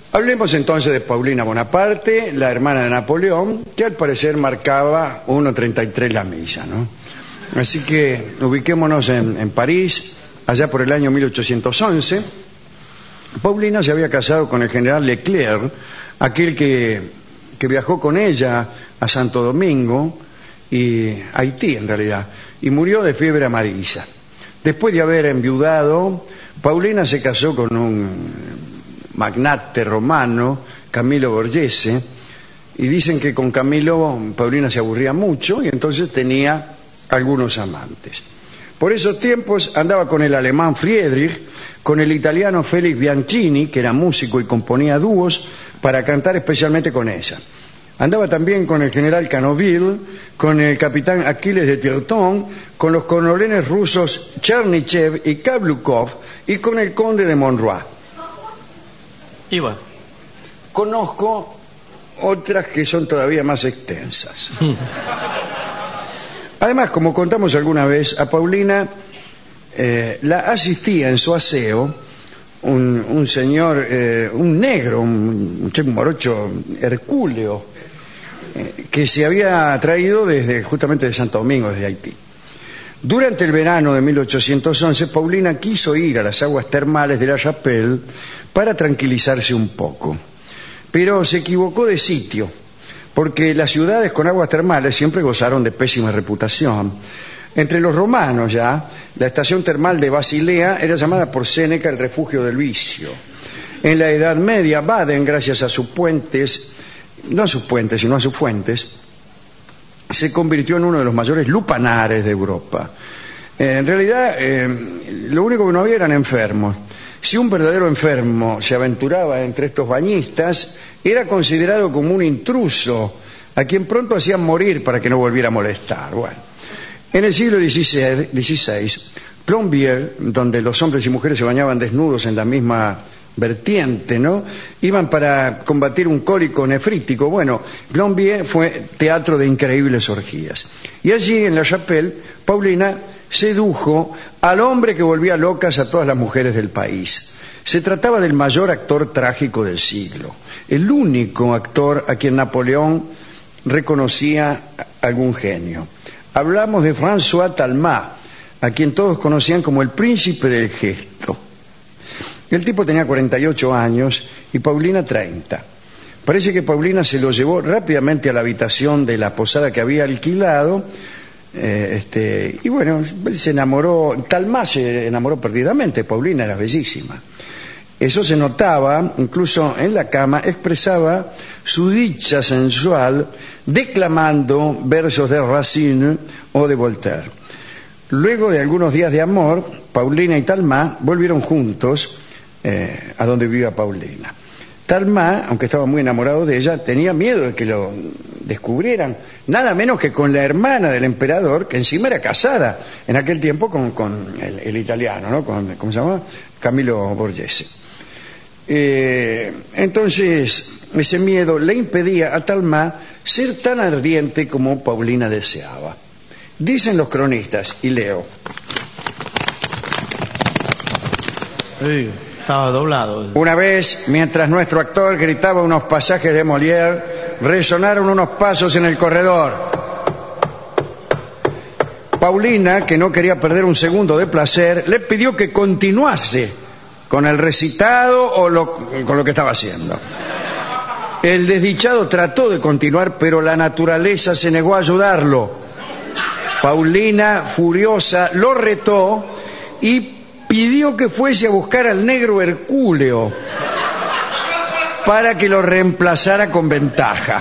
Hablemos entonces de Paulina Bonaparte, la hermana de Napoleón, que al parecer marcaba 1:33 la milla, ¿no? Así que ubiquémonos en París, allá por el año 1811. Paulina se había casado con el general Leclerc, aquel que viajó con ella a Santo Domingo y Haití en realidad, y murió de fiebre amarilla. Después de haber enviudado, Paulina se casó con un magnate romano, Camilo Borghese, y dicen que con Camilo Paulina se aburría mucho y entonces tenía algunos amantes. Por esos tiempos andaba con el alemán Friedrich, con el italiano Félix Bianchini, que era músico y componía dúos para cantar especialmente con ella. Andaba también con el general Canoville, con el capitán Aquiles de Tirton, con los coroneles rusos Chernichev y Kablukov y con el conde de Monroy. Y bueno. Conozco otras que son todavía más extensas. Además, como contamos alguna vez, a Paulina la asistía en su aseo un señor, un negro, un morocho hercúleo, que se había traído justamente de Santo Domingo, desde Haití. Durante el verano de 1811, Paulina quiso ir a las aguas termales de La Chapelle para tranquilizarse un poco, pero se equivocó de sitio, porque las ciudades con aguas termales siempre gozaron de pésima reputación. Entre los romanos ya, la estación termal de Basilea era llamada por Séneca el refugio del vicio. En la Edad Media, Baden, gracias a sus puentes, no a sus puentes, sino a sus fuentes, se convirtió en uno de los mayores lupanares de Europa. En realidad, lo único que no había eran enfermos. Si un verdadero enfermo se aventuraba entre estos bañistas, era considerado como un intruso, a quien pronto hacían morir para que no volviera a molestar. Bueno, en el siglo XVI, Plombier, donde los hombres y mujeres se bañaban desnudos en la misma vertiente, ¿no?, iban para combatir un cólico nefrítico. Bueno, Plombier fue teatro de increíbles orgías. Y allí, en La Chapelle, Paulina sedujo al hombre que volvía locas a todas las mujeres del país. Se trataba del mayor actor trágico del siglo, el único actor a quien Napoleón reconocía algún genio. Hablamos de François Talma, a quien todos conocían como el príncipe del gesto. El tipo tenía 48 años y Paulina 30. Parece que Paulina se lo llevó rápidamente a la habitación de la posada que había alquilado, y bueno, se enamoró. Talma se enamoró perdidamente. Paulina era bellísima. Eso se notaba, incluso en la cama expresaba su dicha sensual declamando versos de Racine o de Voltaire. Luego de algunos días de amor, Paulina y Talma volvieron juntos a donde vivía Paulina. Talma, aunque estaba muy enamorado de ella, tenía miedo de que lo descubrieran, nada menos que con la hermana del emperador, que encima era casada en aquel tiempo con el italiano, ¿no? ¿Cómo se llama? Camilo Borghese. Entonces, ese miedo le impedía a Talma ser tan ardiente como Paulina deseaba. Dicen los cronistas, y leo: Sí, estaba doblado. Una vez, mientras nuestro actor gritaba unos pasajes de Molière, resonaron unos pasos en el corredor. Paulina, que no quería perder un segundo de placer, le pidió que continuase con el recitado o con lo que estaba haciendo. El desdichado trató de continuar, pero la naturaleza se negó a ayudarlo. Paulina, furiosa, lo retó y pidió que fuese a buscar al negro Hercúleo para que lo reemplazara con ventaja.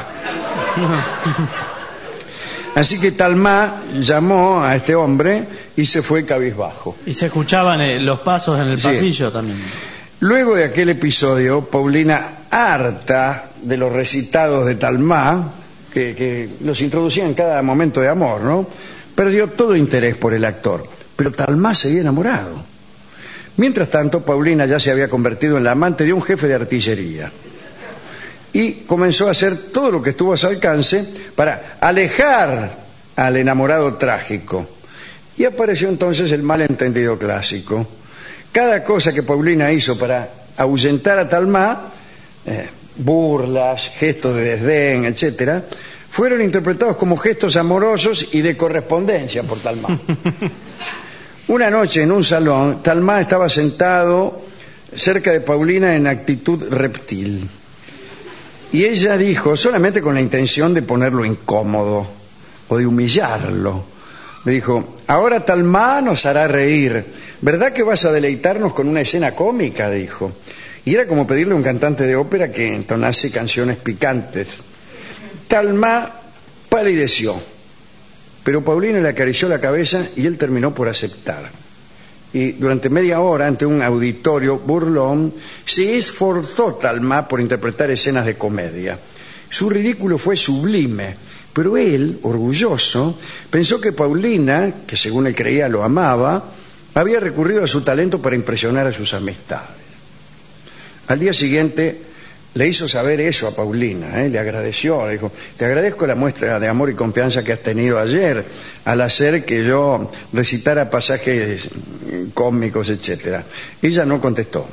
Así que Talma llamó a este hombre y se fue cabizbajo. Y se escuchaban los pasos en el pasillo también. Luego de aquel episodio, Paulina, harta de los recitados de Talma, que los introducía en cada momento de amor, ¿no?, perdió todo interés por el actor. Pero Talma seguía enamorado. Mientras tanto, Paulina ya se había convertido en la amante de un jefe de artillería y comenzó a hacer todo lo que estuvo a su alcance para alejar al enamorado trágico. Y apareció entonces el malentendido clásico. Cada cosa que Paulina hizo para ahuyentar a Talma burlas, gestos de desdén, etcétera, fueron interpretados como gestos amorosos y de correspondencia por Talma. Una noche en un salón, Talma estaba sentado cerca de Paulina en actitud reptil. Y ella dijo, solamente con la intención de ponerlo incómodo o de humillarlo, le dijo: ahora Talma nos hará reír. ¿Verdad que vas a deleitarnos con una escena cómica?, dijo. Y era como pedirle a un cantante de ópera que entonase canciones picantes. Talma palideció, pero Paulina le acarició la cabeza y él terminó por aceptar. Y durante media hora, ante un auditorio burlón, se esforzó Talma por interpretar escenas de comedia. Su ridículo fue sublime, pero él, orgulloso, pensó que Paulina, que según él creía lo amaba, había recurrido a su talento para impresionar a sus amistades. Al día siguiente le hizo saber eso a Paulina, le agradeció, le dijo: te agradezco la muestra de amor y confianza que has tenido ayer al hacer que yo recitara pasajes cómicos, etcétera. Ella no contestó.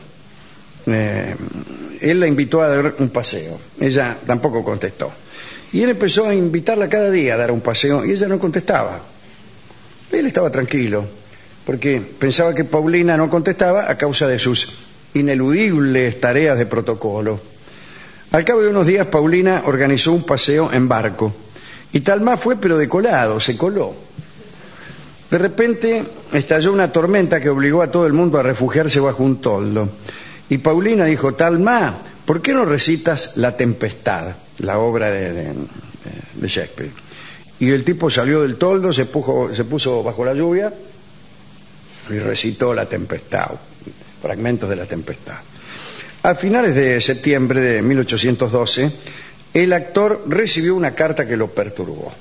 Él la invitó a dar un paseo, ella tampoco contestó. Y él empezó a invitarla cada día a dar un paseo y ella no contestaba. Él estaba tranquilo, porque pensaba que Paulina no contestaba a causa de sus ineludibles tareas de protocolo. Al cabo de unos días, Paulina organizó un paseo en barco y Talma fue, pero de colado, se coló. De repente estalló una tormenta que obligó a todo el mundo a refugiarse bajo un toldo. Y Paulina dijo: Talma, ¿por qué no recitas La Tempestad, la obra de Shakespeare? Y el tipo salió del toldo, se puso bajo la lluvia y recitó La Tempestad, fragmentos de La Tempestad. A finales de septiembre de 1812, el actor recibió una carta que lo perturbó.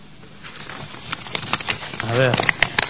A ver.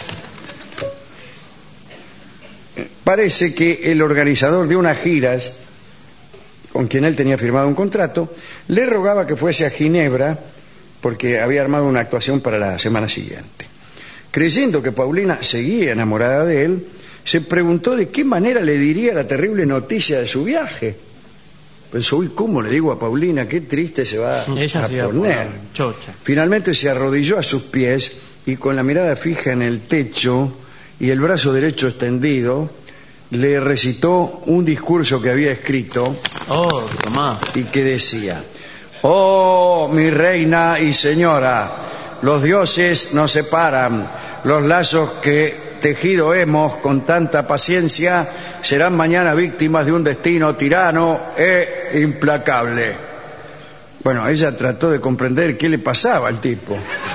Parece que el organizador de unas giras, con quien él tenía firmado un contrato, le rogaba que fuese a Ginebra porque había armado una actuación para la semana siguiente. Creyendo que Paulina seguía enamorada de él, se preguntó de qué manera le diría la terrible noticia de su viaje. Pensó: uy, ¿cómo le digo a Paulina? Qué triste se va a poner. Chocha. Finalmente se arrodilló a sus pies y, con la mirada fija en el techo y el brazo derecho extendido, le recitó un discurso que había escrito y que decía: oh, mi reina y señora, los dioses nos separan, los lazos que tejido hemos con tanta paciencia serán mañana víctimas de un destino tirano e implacable. Bueno, ella trató de comprender qué le pasaba al tipo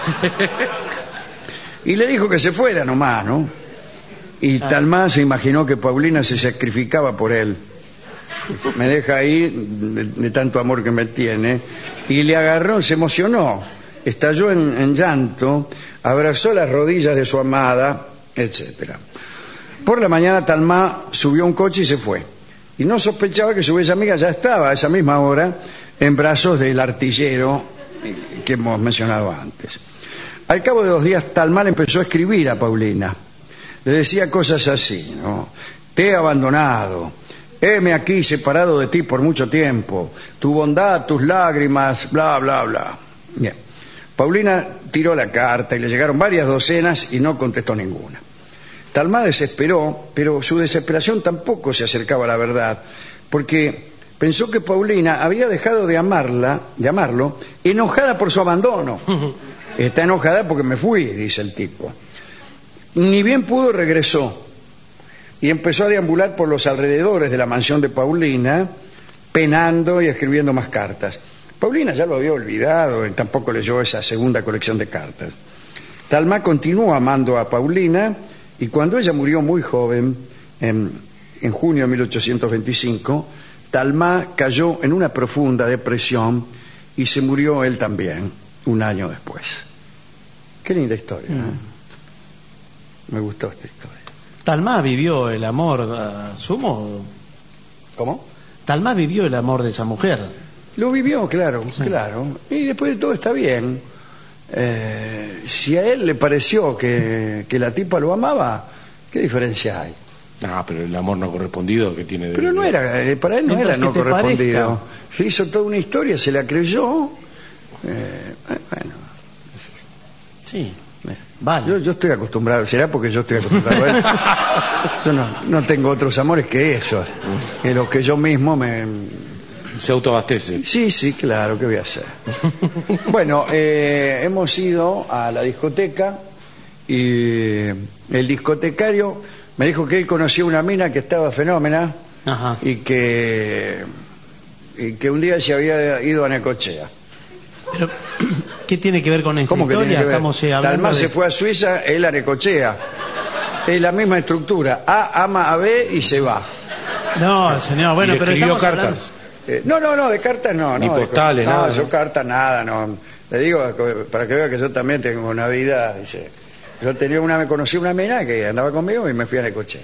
y le dijo que se fuera nomás, ¿no? Y Talma se imaginó que Paulina se sacrificaba por él. Me deja ahí de tanto amor que me tiene. Y le agarró, se emocionó, estalló en llanto, abrazó las rodillas de su amada, etcétera. Por la mañana Talma subió a un coche y se fue. Y no sospechaba que su bella amiga ya estaba a esa misma hora en brazos del artillero que hemos mencionado antes. Al cabo de 2 días, Talma le empezó a escribir a Paulina. Le decía cosas así, ¿no? Te he abandonado, heme aquí separado de ti por mucho tiempo, tu bondad, tus lágrimas, bla, bla, bla. Bien. Paulina tiró la carta y le llegaron varias docenas y no contestó ninguna. Talma desesperó, pero su desesperación tampoco se acercaba a la verdad, porque pensó que Paulina había dejado de amarlo, enojada por su abandono. Está enojada porque me fui, dice el tipo. Ni bien pudo, regresó y empezó a deambular por los alrededores de la mansión de Paulina, penando y escribiendo más cartas. Paulina ya lo había olvidado, tampoco leyó esa segunda colección de cartas. Talma continuó amando a Paulina y cuando ella murió muy joven, en junio de 1825, Talma cayó en una profunda depresión y se murió él también, un año después. Qué linda historia, ¿no? Me gustó esta historia. Talma vivió el amor a su modo. ¿Cómo? Talma vivió el amor de esa mujer. Lo vivió, claro, sí. Claro. Y después de todo está bien. Si a él le pareció que la tipa lo amaba, ¿qué diferencia hay? No, pero el amor no correspondido que tiene... Pero no era, para él no Mientras era no que te correspondido. parezca. Se hizo toda una historia, se la creyó. Bueno, Sí, vale. yo estoy acostumbrado, será porque yo estoy acostumbrado a eso. Yo no tengo otros amores que esos, que los que yo mismo me... Se autoabastece. Sí, claro, ¿qué voy a hacer? Bueno, hemos ido a la discoteca y el discotecario me dijo que él conocía una mina que estaba fenómena Ajá. y que un día se había ido a Necochea. Pero, ¿qué tiene que ver con esta ¿Cómo que historia? tiene que ver? Estamos hablando Dalma de... se fue a Suiza, él a Necochea. Es la misma estructura. A ama a B y se va. No, señor, bueno, Y le pero escribió estamos cartas. No, de cartas no. Ni no, postales, no, nada, yo ¿no? cartas nada, no. Le digo para que vea que yo también tengo una vida. Dice, me conocí una mina que andaba conmigo y me fui a Necochea.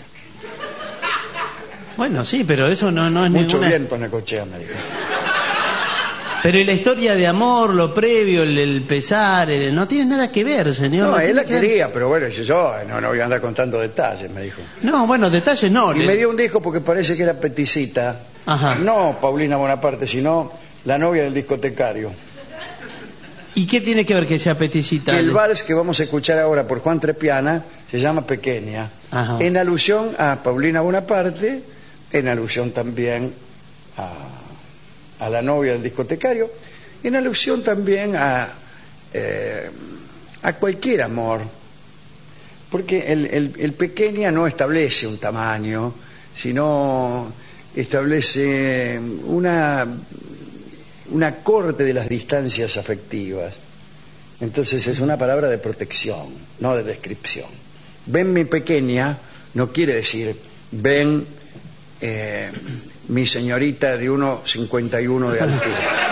Bueno, sí, pero eso no es Mucho ninguna... viento en Necochea, me dijo. Pero y la historia de amor, lo previo, el pesar, no tiene nada que ver, señor. No, él tiene la que ver- quería, pero bueno, dice yo no voy a andar contando detalles, me dijo. No, bueno, detalles no. Y me dio un disco porque parece que era Peticita. Ajá. No Paulina Bonaparte, sino la novia del discotecario. ¿Y qué tiene que ver que sea Peticita? Que el vals que vamos a escuchar ahora por Juan Trepiana se llama Pequeña. Ajá. En alusión a Paulina Bonaparte, en alusión también a la novia del discotecario, en alusión también a cualquier amor. Porque el Pequeña no establece un tamaño, sino establece una corte de las distancias afectivas. Entonces es una palabra de protección, no de descripción. Ven mi pequeña no quiere decir ven mi señorita de 1,51 de altura.